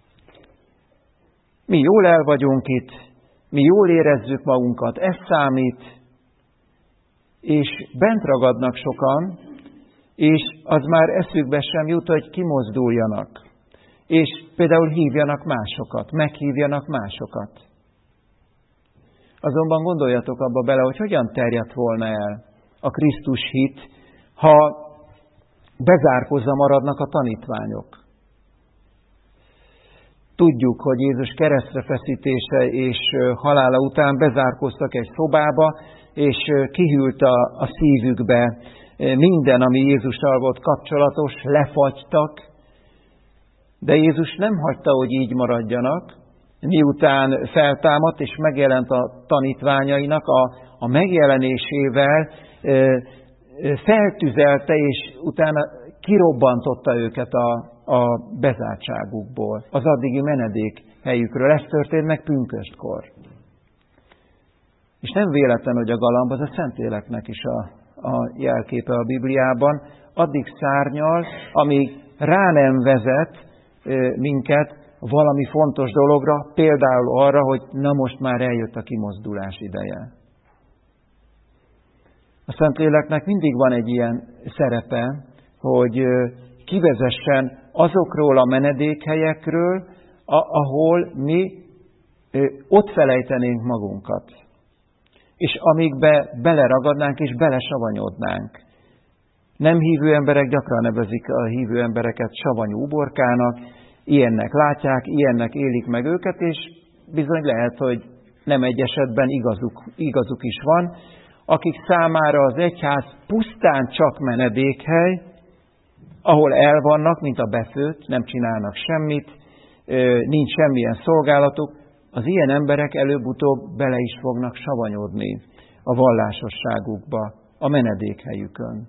Mi jól el vagyunk itt, mi jól érezzük magunkat, ez számít, és bent ragadnak sokan, és az már eszükbe sem jut, hogy kimozduljanak, és például hívjanak másokat, meghívjanak másokat. Azonban gondoljatok abba bele, hogy hogyan terjedt volna el a Krisztus hit, ha bezárkozva maradnak a tanítványok. Tudjuk, hogy Jézus keresztre feszítése és halála után bezárkoztak egy szobába, és kihűlt a szívükbe minden, ami Jézussal volt kapcsolatos, lefagytak, de Jézus nem hagyta, hogy így maradjanak. Miután feltámadt és megjelent a tanítványainak, a megjelenésével feltüzelte, és utána kirobbantotta őket a bezártságukból, az addigi menedékhelyükről. Ez történt meg pünköstkor. És nem véletlen, hogy a galamb az a Szentléleknek is a jelképe a Bibliában. Addig szárnyal, amíg rá nem vezet minket valami fontos dologra, például arra, hogy na most már eljött a kimozdulás ideje. A Szentléleknek mindig van egy ilyen szerepe, hogy kivezessen azokról a menedékhelyekről, ahol mi ott felejtenénk magunkat. És amikbe beleragadnánk és belesavanyodnánk. Nem hívő emberek gyakran nevezik a hívő embereket savanyú uborkának, ilyennek látják, ilyennek élik meg őket, és bizony lehet, hogy nem egy esetben igazuk is van, akik számára az egyház pusztán csak menedékhely, ahol el vannak, mint a befőtt, nem csinálnak semmit, nincs semmilyen szolgálatuk, az ilyen emberek előbb-utóbb bele is fognak savanyodni a vallásosságukba, a menedékhelyükön.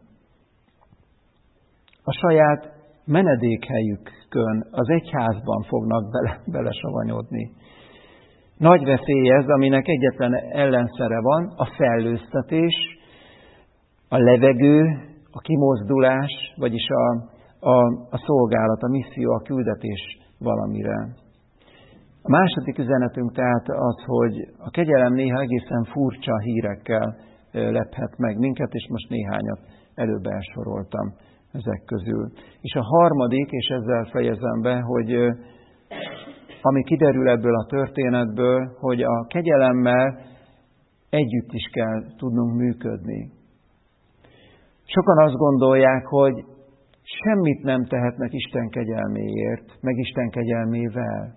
A saját menedékhelyükön, az egyházban fognak belesavanyodni. Nagy veszély ez, aminek egyetlen ellenszere van, a fellőztetés, a levegő, a kimozdulás, vagyis a szolgálat, a misszió, a küldetés valamire. A második üzenetünk tehát az, hogy a kegyelem néha egészen furcsa hírekkel lephet meg minket, és most néhányat előbb elsoroltam ezek közül. És a harmadik, és ezzel fejezem be, hogy ami kiderül ebből a történetből, hogy a kegyelemmel együtt is kell tudnunk működni. Sokan azt gondolják, hogy semmit nem tehetnek Isten kegyelméért, meg Isten kegyelmével.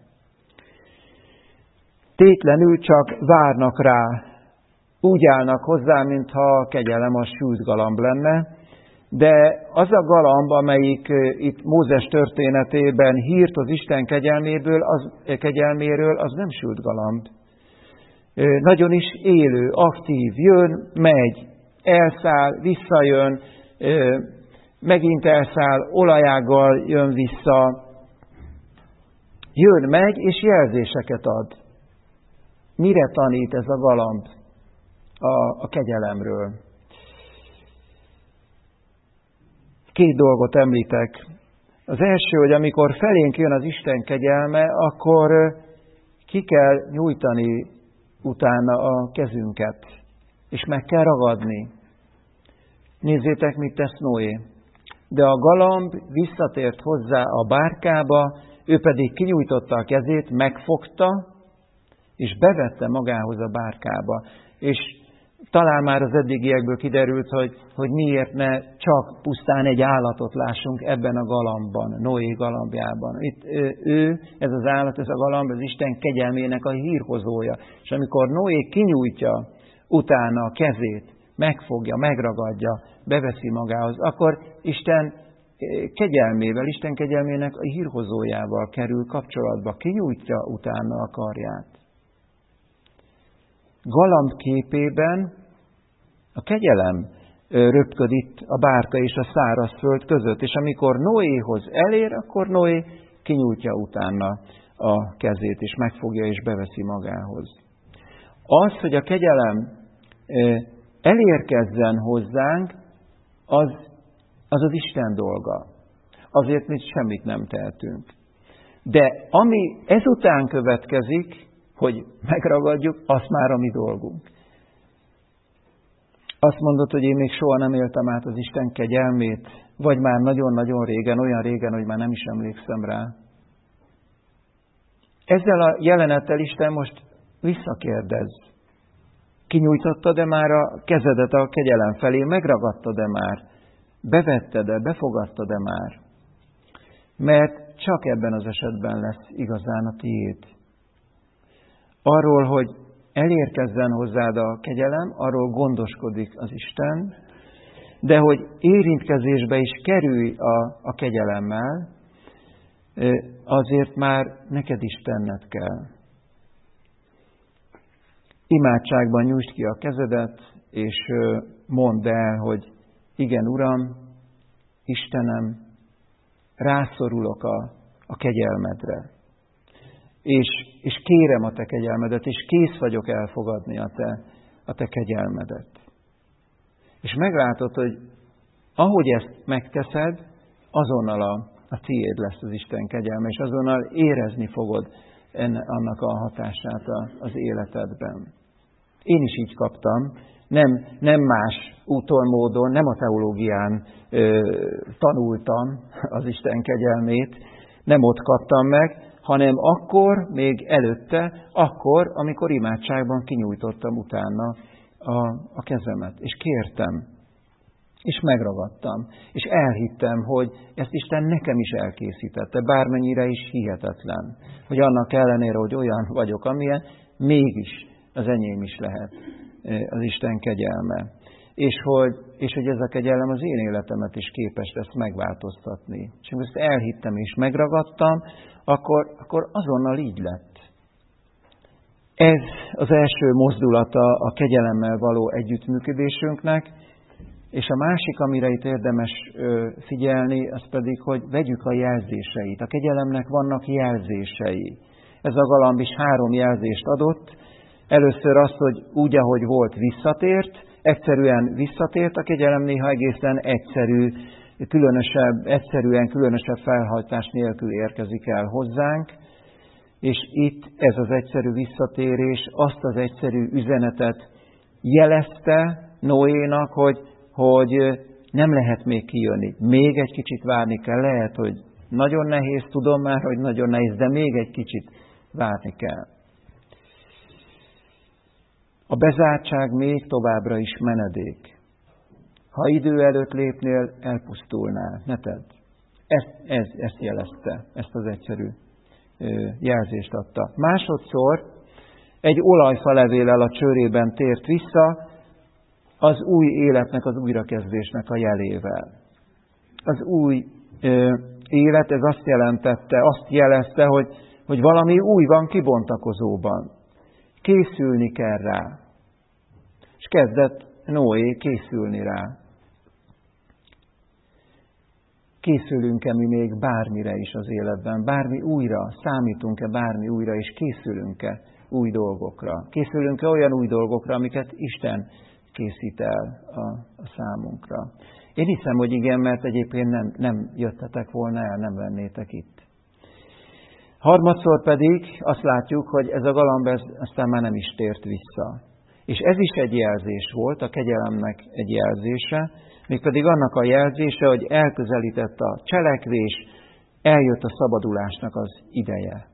Tétlenül csak várnak rá. Úgy állnak hozzá, mintha a kegyelem a sült galamb lenne, de az a galamb, amelyik itt Mózes történetében hírt az Isten kegyelméről, az nem sült galamb. Nagyon is élő, aktív, jön, megy, elszáll, visszajön, megint elszáll, olajággal jön vissza, jön, megy, és jelzéseket ad. Mire tanít ez a galamb a kegyelemről? Két dolgot említek. Az első, hogy amikor felénk jön az Isten kegyelme, akkor ki kell nyújtani utána a kezünket, és meg kell ragadni. Nézzétek, mit tesz Noé. De a galamb visszatért hozzá a bárkába, ő pedig kinyújtotta a kezét, megfogta, és bevette magához a bárkába. És talán már az eddigiekből kiderült, hogy miért ne csak pusztán egy állatot lássunk ebben a galambban, Noé galambjában. Itt ez az állat, ez a galamb, az Isten kegyelmének a hírhozója. És amikor Noé kinyújtja utána a kezét, megfogja, megragadja, beveszi magához, akkor Isten kegyelmével, Isten kegyelmének a hírhozójával kerül kapcsolatba, kinyújtja utána a karját. Galamb képében a kegyelem röpköd itt a bárka és a szárazföld között, és amikor Noéhoz elér, akkor Noé kinyújtja utána a kezét, és megfogja és beveszi magához. Az, hogy a kegyelem elérkezzen hozzánk, az Isten dolga. Azért mi semmit nem tehetünk. De ami ezután következik, hogy megragadjuk, az már a mi dolgunk. Azt mondod, hogy én még soha nem éltem át az Isten kegyelmét, vagy már nagyon-nagyon régen, olyan régen, hogy már nem is emlékszem rá. Ezzel a jelenettel Isten most visszakérdez. Kinyújtottad-e már a kezedet a kegyelem felé? Megragadtad-e már? Bevetted-e? Befogadtad-e már? Mert csak ebben az esetben lesz igazán a tiéd. Arról, hogy elérkezzen hozzád a kegyelem, arról gondoskodik az Isten, de hogy érintkezésbe is kerülj a kegyelemmel, azért már neked is tenned kell. Imádságban nyújtsd ki a kezedet, és mondd el, hogy igen, Uram, Istenem, rászorulok a kegyelmedre. És kérem a te kegyelmedet, és kész vagyok elfogadni a te kegyelmedet. És meglátod, hogy ahogy ezt megteszed, azonnal a tiéd lesz az Isten kegyelme, és azonnal érezni fogod annak a hatását az életedben. Én is így kaptam, nem más úton, módon, nem a teológián tanultam az Isten kegyelmét, nem ott kaptam meg, hanem akkor, még előtte, akkor, amikor imádságban kinyújtottam utána a kezemet, és kértem, és megragadtam, és elhittem, hogy ezt Isten nekem is elkészítette, bármennyire is hihetetlen, hogy annak ellenére, hogy olyan vagyok, amilyen, mégis az enyém is lehet az Isten kegyelme. És hogy ez a kegyelem az én életemet is képes lesz megváltoztatni. És amikor ezt elhittem és megragadtam, akkor azonnal így lett. Ez az első mozdulata a kegyelemmel való együttműködésünknek, és a másik, amire itt érdemes figyelni, az pedig, hogy vegyük a jelzéseit. A kegyelemnek vannak jelzései. Ez a galamb is 3 jelzést adott. Először azt, hogy úgy, ahogy volt, visszatért, egyszerűen visszatért a kegyelem, néha egészen egyszerűen különösebb felhajtás nélkül érkezik el hozzánk, és itt ez az egyszerű visszatérés azt az egyszerű üzenetet jelezte Noénak, hogy nem lehet még kijönni. Még egy kicsit várni kell. Lehet, hogy nagyon nehéz, tudom már, hogy nagyon nehéz, de még egy kicsit várni kell. A bezártság még továbbra is menedék. Ha idő előtt lépnél, elpusztulnál. Ne tedd. Ezt jelezte, ezt az egyszerű jelzést adta. Másodszor egy olajfalevéllel a csőrében tért vissza, az új életnek, az újrakezdésnek a jelével. Az új élet, ez azt jelezte, hogy valami új van kibontakozóban. Készülni kell rá. És kezdett Noé készülni rá. Készülünk-e mi még bármire is az életben? Bármi újra? Számítunk-e bármi újra, és készülünk-e új dolgokra? Készülünk-e olyan új dolgokra, amiket Isten készít el a számunkra? Én hiszem, hogy igen, mert egyébként nem jöttetek volna el, nem lennétek itt. Harmadszor pedig azt látjuk, hogy ez a galamb aztán már nem is tért vissza. És ez is egy jelzés volt, a kegyelemnek egy jelzése, mégpedig annak a jelzése, hogy elközelített a cselekvés, eljött a szabadulásnak az ideje.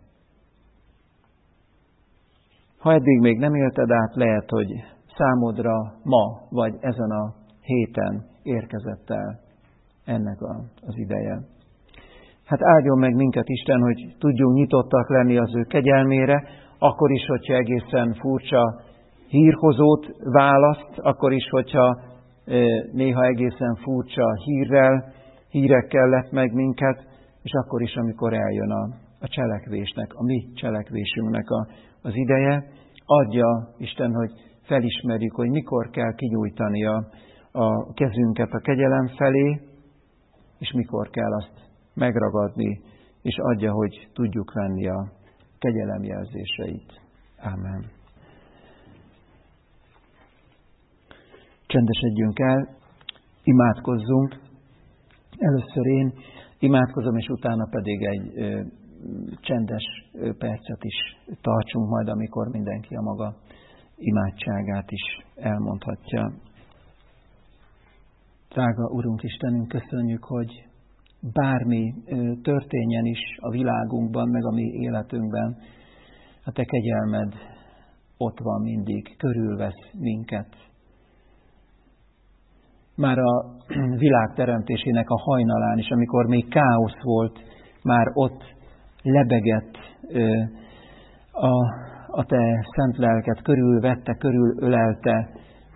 Ha eddig még nem élted át, lehet, hogy számodra ma, vagy ezen a héten érkezett el ennek az ideje. Hát áldjon meg minket Isten, hogy tudjunk nyitottak lenni az ő kegyelmére, akkor is, hogyha egészen furcsa hírhozót választ, akkor is, hogyha néha egészen furcsa hírekkel lep meg minket, és akkor is, amikor eljön a cselekvésnek, a mi cselekvésünknek az ideje, adja Isten, hogy felismerjük, hogy mikor kell kinyújtani a kezünket a kegyelem felé, és mikor kell azt megragadni, és adja, hogy tudjuk venni a kegyelem jelzéseit. Ámen. Csendesedjünk el, imádkozzunk. Először én imádkozom, és utána pedig egy csendes percet is tartsunk majd, amikor mindenki a maga imádságát is elmondhatja. Drága Urunk Istenünk, köszönjük, hogy bármi történjen is a világunkban, meg a mi életünkben, a Te kegyelmed ott van mindig, körülvesz minket. Már a világ teremtésének a hajnalán is, amikor még káosz volt, már ott lebegett a Te szent lelked, körülvette, körülölelte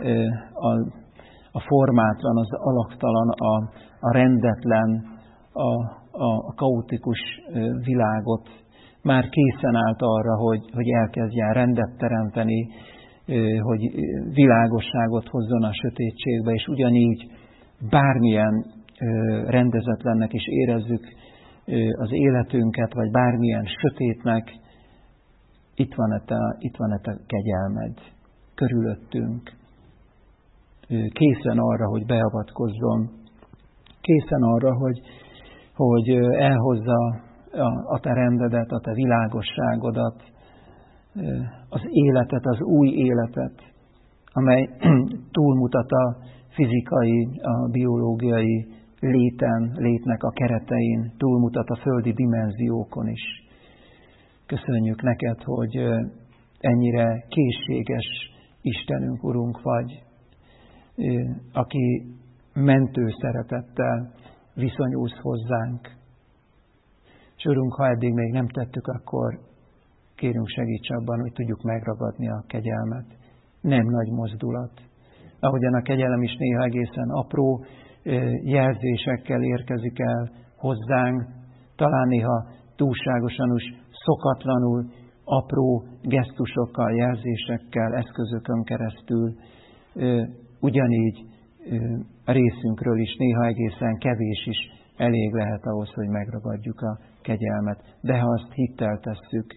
a formátlan, az alaktalan, a rendetlen, a kaotikus világot. Már készen állt arra, hogy elkezdjen rendet teremteni, hogy világosságot hozzon a sötétségbe, és ugyanígy bármilyen rendezetlennek is érezzük az életünket, vagy bármilyen sötétnek, itt van a Te kegyelmed körülöttünk. Készen arra, hogy beavatkozzon, készen arra, hogy elhozza a Te rendedet, a Te világosságodat, az életet, az új életet, amely túlmutat a fizikai, a biológiai létnek a keretein, túlmutat a földi dimenziókon is. Köszönjük neked, hogy ennyire készséges Istenünk, Urunk vagy, aki mentő szeretettel viszonyulsz hozzánk. És Urunk, ha eddig még nem tettük, akkor kérünk, segíts abban, hogy tudjuk megragadni a kegyelmet. Nem nagy mozdulat. Ahogyan a kegyelem is néha egészen apró jelzésekkel érkezik el hozzánk, talán néha túlságosan is szokatlanul, apró gesztusokkal, jelzésekkel, eszközökön keresztül, ugyanígy a részünkről is néha egészen kevés is elég lehet ahhoz, hogy megragadjuk a kegyelmet. De ha azt hittel tesszük,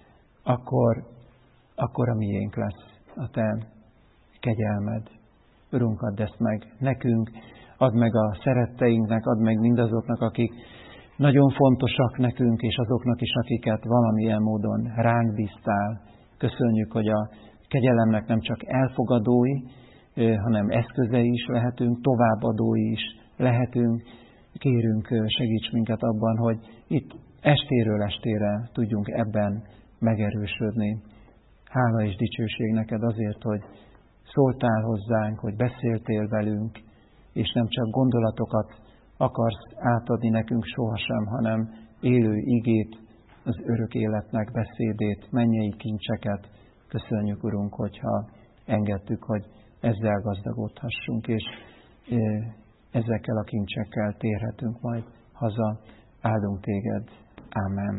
akkor a miénk lesz a Te kegyelmed. Urunk, add ezt meg nekünk, add meg a szeretteinknek, add meg mindazoknak, akik nagyon fontosak nekünk, és azoknak is, akiket valamilyen módon ránk bíztál. Köszönjük, hogy a kegyelemnek nem csak elfogadói, hanem eszközei is lehetünk, továbbadói is lehetünk. Kérünk, segíts minket abban, hogy itt estéről estére tudjunk ebben megerősödni. Hála és dicsőség neked azért, hogy szóltál hozzánk, hogy beszéltél velünk, és nem csak gondolatokat akarsz átadni nekünk sohasem, hanem élő igét, az örök életnek beszédét, mennyei kincseket. Köszönjük, Urunk, hogyha engedtük, hogy ezzel gazdagodhassunk, és ezekkel a kincsekkel térhetünk majd haza. Áldunk téged. Ámen.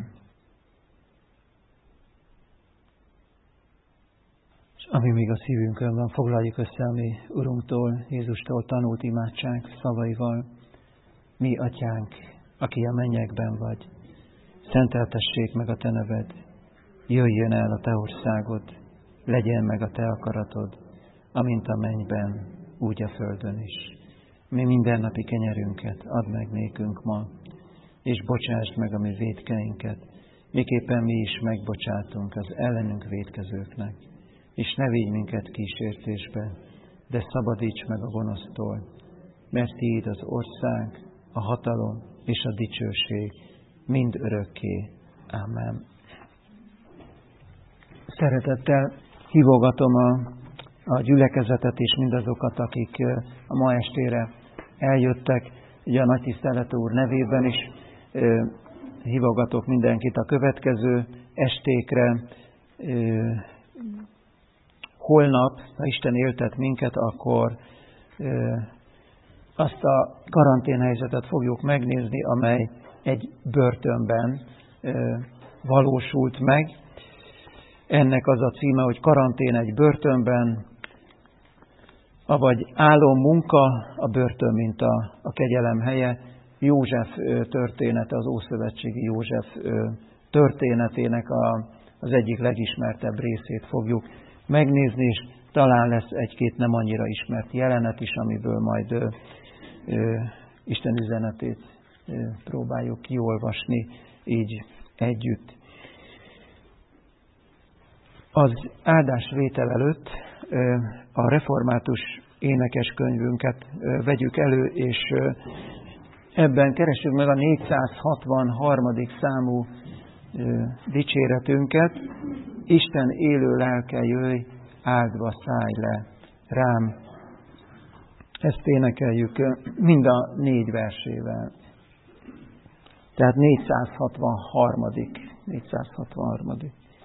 És ami még a szívünkön van, foglaljuk össze a mi Urunktól, Jézustól tanult imádság szavaival. Mi, Atyánk, aki a mennyekben vagy, szenteltessék meg a Te neved, jöjjön el a Te országod, legyen meg a Te akaratod, amint a mennyben, úgy a földön is. Mi mindennapi kenyerünket add meg nékünk ma, és bocsásd meg a mi vétkeinket, miképpen mi is megbocsátunk az ellenünk vétkezőknek. És ne vigy minket kísértésbe, de szabadíts meg a gonosztól, mert Tiéd az ország, a hatalom és a dicsőség mind örökké. Ámen. Szeretettel hívogatom a gyülekezetet és mindazokat, akik a ma estére eljöttek, ugye a Nagytiszteletű Úr nevében is hívogatok mindenkit a következő estékre. holnap, ha Isten éltet minket, akkor azt a karanténhelyzetet fogjuk megnézni, amely egy börtönben valósult meg. Ennek az a címe, hogy karantén egy börtönben, avagy álommunka, a börtön, mint a kegyelem helye. József története, az ószövetségi József történetének az egyik legismertebb részét fogjuk megnézni, és talán lesz egy-két nem annyira ismert jelenet is, amiből majd Isten üzenetét próbáljuk kiolvasni így együtt. Az áldásvétel előtt a református énekeskönyvünket vegyük elő, és ebben keressük meg a 463. számú dicséretünket. Isten élő lelke, jöjj, áldva szállj le rám. Ezt énekeljük mind a 4 versével. Tehát 463.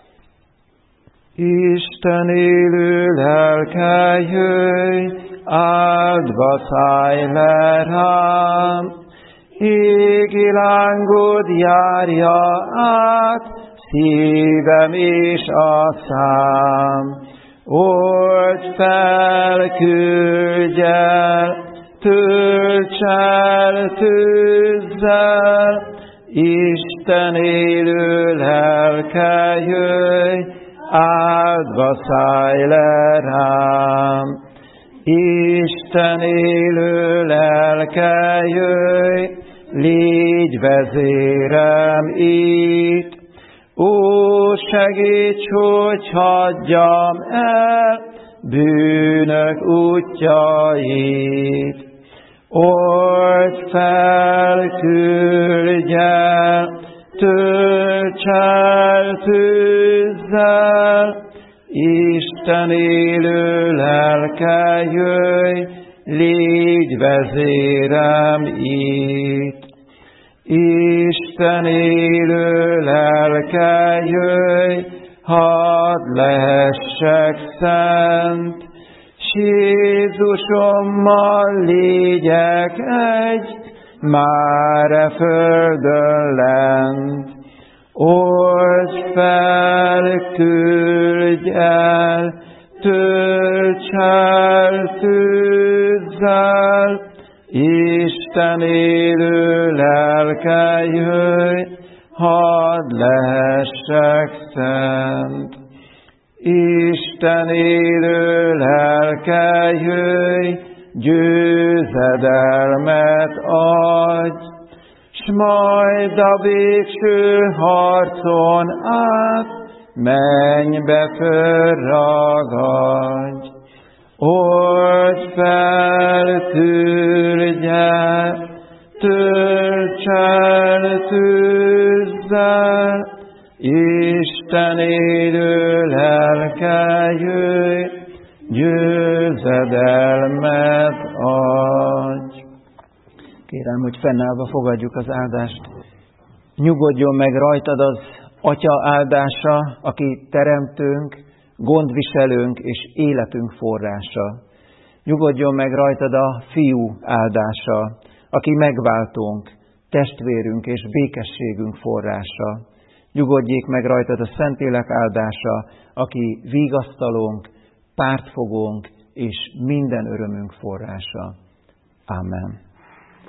Isten élő lelke, jöjj, áldva szállj le rám. Égi lángod járja át szívem és a szám. Old fel, küldj el, tölts el tűzzel, Isten élő lelke, jöjj, áldva szállj le rám. Isten élő lelke, jöjj, légy vezérem itt. Ó, segíts, hogy hagyjam el bűnök útjait. Old fel, küldj el, tölts el tűzzel, Isten élő lelke, jöjj, légy vezérem itt. Isten élő lelke, jöjj, hadd lehessek szent, s Jézusommal légyek egy, már e földön lent. Old fel, küldj el, tölts el tűzzel, Isten élő lelke, jöjj, hadd lehessek szent. Isten élő lelke, jöjj, győzedelmet adj, s majd a végső harcon át mennybe fölragadj. Old fel, küldj el, tölts el tűzzel, Isten élő lelke, jöjj, győzedelmet adj. Kérem, hogy fennállva fogadjuk az áldást. Nyugodjon meg rajtad az Atya áldása, aki teremtőnk, gondviselőnk és életünk forrása. Nyugodjon meg rajtad a Fiú áldása, aki megváltónk, testvérünk és békességünk forrása. Nyugodjék meg rajtad a Szentlélek áldása, aki vigasztalónk, pártfogónk és minden örömünk forrása. Amen.